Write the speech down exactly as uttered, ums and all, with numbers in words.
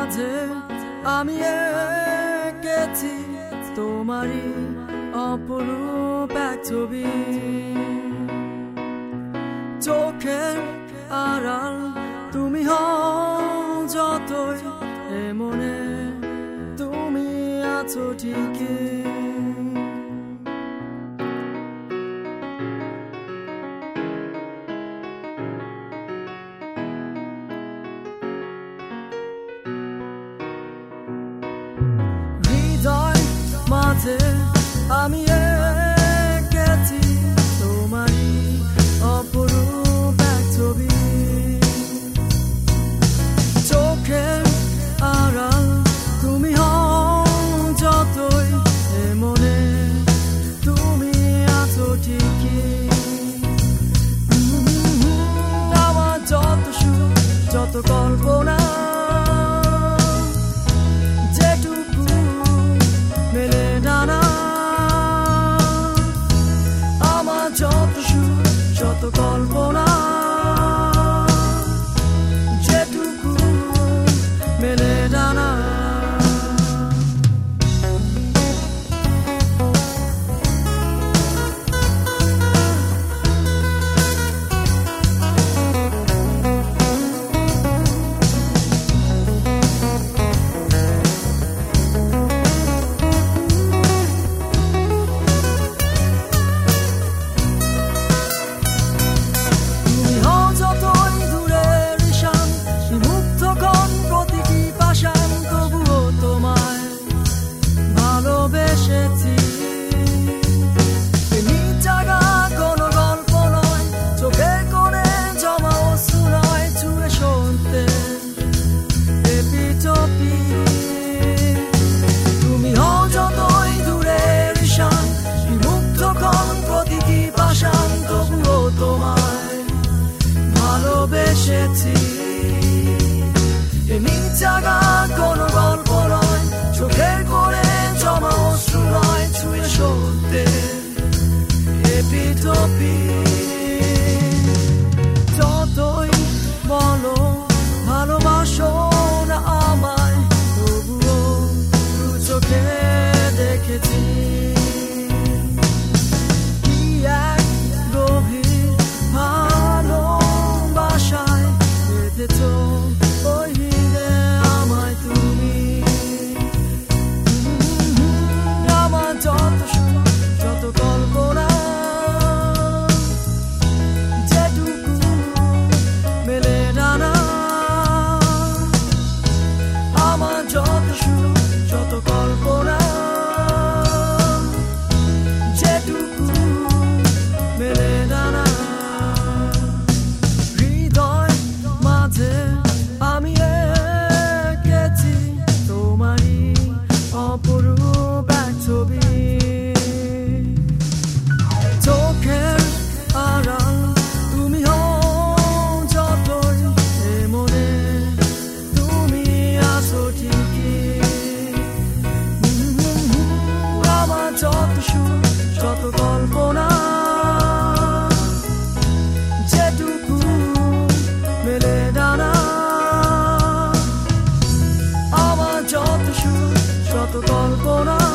মাঝে আমি এঁকেছি তোমারই অপরূপ এক ছবি। চোখের আড়াল তুমি হও যতই, এ মনে তুমি আছো ঠিকই। হৃদয় মাঝে আমি এঁকেছি তোমারই অপরূপ এক ছবি। চোখের আড়াল তুমি হও যতই, এ মনে তুমি আছো ঠিকই। আমার যত সুখ যত কল্পনা যেটুকু মেলে ডানা, আমার যত সুখ যত কল্পনা যেটুকু মেলে ডানা। এমনি জায়গা কোনো গল্প নয়, চোখের কোণে জমা অশ্রু নয়, ছুঁয়ে সত্যে এপিটপি। যতই বলো ভালোবাসো না আমায়, তবুও দু চোখে দেখেছি কি এক গভীর ভালোবাসায় বেঁধেছ ওই হৃদয়ে আমায় তুমি। আমার যত সুখ যত কল্পনা যেটুকু মেলে ডানা, আমার যত সুখ যত কল্পনা যেটুকু মেলে ডানা। হৃদয় মাঝে আমি এঁকেছি তোমারই অপরূপ এক ছবি। চোখের আড়াল তুমি হও যতই, এ মনে তুমি আছো ঠিকই। আমার যত সুখ যত কল্পনা যেটুকু মেলে ডানা, আমার যত সুখ যত কল্পনা